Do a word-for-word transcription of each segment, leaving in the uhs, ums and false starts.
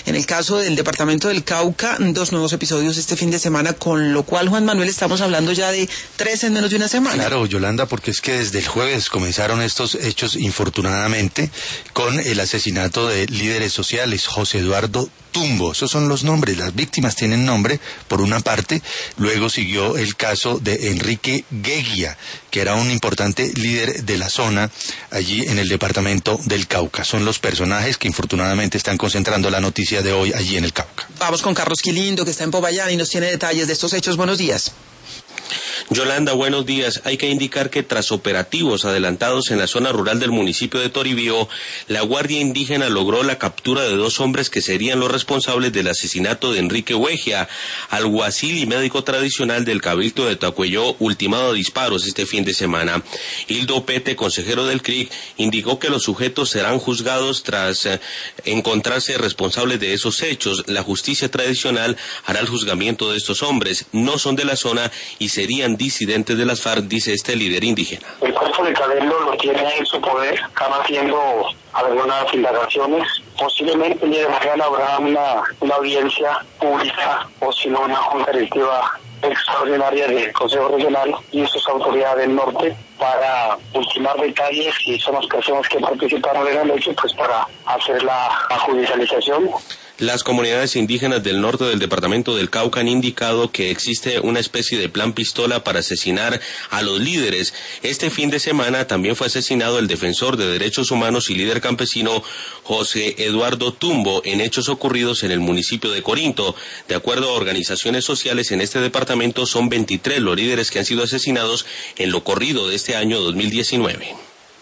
En el caso del departamento del Cauca, dos nuevos episodios este fin de semana, con lo cual, Juan Manuel, estamos hablando ya de tres en menos de una semana. Claro, Yolanda, porque es que desde el jueves comenzaron estos hechos, infortunadamente, con el asesinato de líderes sociales. José Eduardo Tumbo, esos son los nombres, las víctimas tienen nombre, por una parte. Luego siguió el caso de Enrique Gueguía, que era un importante líder de la zona allí en el departamento del Cauca. Son los personajes que infortunadamente están concentrando la noticia de hoy allí en el Cauca. Vamos con Carlos Quilindo, que está en Popayán y nos tiene detalles de estos hechos. Buenos días. Yolanda, buenos días. Hay que indicar que tras operativos adelantados en la zona rural del municipio de Toribío, la Guardia Indígena logró la captura de dos hombres que serían los responsables del asesinato de Enrique Gueguía, alguacil y médico tradicional del Cabildo de Tacuelló, ultimado a disparos este fin de semana. Hildo Pete, consejero del C R I C, indicó que los sujetos serán juzgados tras eh, encontrarse responsables de esos hechos. La justicia tradicional hará el juzgamiento de estos hombres. No son de la zona y serían disidentes de las FARC, dice este líder indígena. El cuerpo de Cabildo lo tiene en su poder, están haciendo algunas indagaciones. Posiblemente el día de mañana habrá una, una audiencia pública o si no una junta directiva extraordinaria del Consejo Regional y sus autoridades del norte para ultimar detalles y son las personas que participaron en el hecho, pues para hacer la, la judicialización. Las comunidades indígenas del norte del departamento del Cauca han indicado que existe una especie de plan pistola para asesinar a los líderes. Este fin de semana también fue asesinado el defensor de derechos humanos y líder campesino José Eduardo Tumbo en hechos ocurridos en el municipio de Corinto. De acuerdo a organizaciones sociales en este departamento, son veintitrés los líderes que han sido asesinados en lo corrido de este año dos mil diecinueve.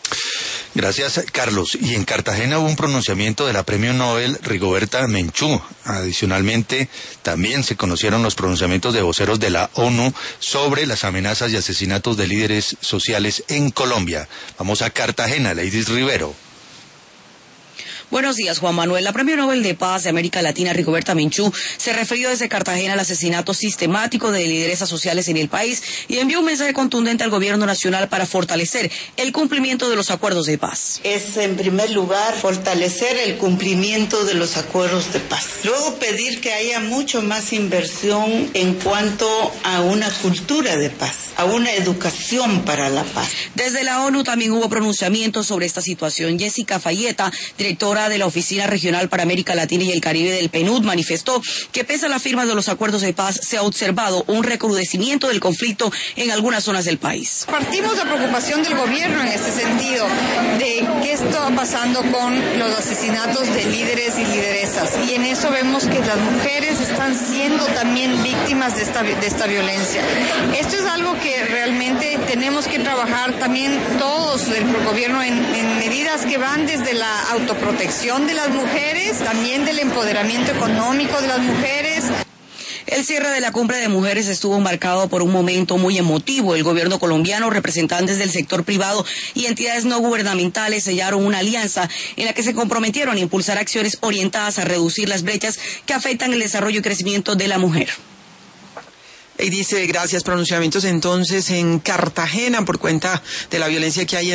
Gracias, Carlos. Y en Cartagena hubo un pronunciamiento de la Premio Nobel Rigoberta Menchú. Adicionalmente, también se conocieron los pronunciamientos de voceros de la ONU sobre las amenazas y asesinatos de líderes sociales en Colombia. Vamos a Cartagena, Leidis Rivero. Buenos días, Juan Manuel. La Premio Nobel de Paz de América Latina, Rigoberta Menchú, se refirió desde Cartagena al asesinato sistemático de lideresas sociales en el país y envió un mensaje contundente al gobierno nacional para fortalecer el cumplimiento de los acuerdos de paz. Es, en primer lugar, fortalecer el cumplimiento de los acuerdos de paz. Luego, pedir que haya mucho más inversión en cuanto a una cultura de paz, a una educación para la paz. Desde la ONU también hubo pronunciamientos sobre esta situación. Jessica Fayeta, directora de la Oficina Regional para América Latina y el Caribe del P N U D, manifestó que pese a la firma de los acuerdos de paz se ha observado un recrudecimiento del conflicto en algunas zonas del país. Partimos de preocupación del gobierno en este sentido, de qué está pasando con los asesinatos de líderes y lideresas. Y en eso vemos que las mujeres están siendo también víctimas de esta, de esta violencia. Esto es algo que realmente tenemos que trabajar también todos del gobierno en, en medidas que van desde la autoprotección de las mujeres, también del empoderamiento económico de las mujeres. El cierre de la cumbre de mujeres estuvo marcado por un momento muy emotivo. El gobierno colombiano, representantes del sector privado y entidades no gubernamentales sellaron una alianza en la que se comprometieron a impulsar acciones orientadas a reducir las brechas que afectan el desarrollo y crecimiento de la mujer. Y dice, gracias, pronunciamientos entonces en Cartagena por cuenta de la violencia que hay en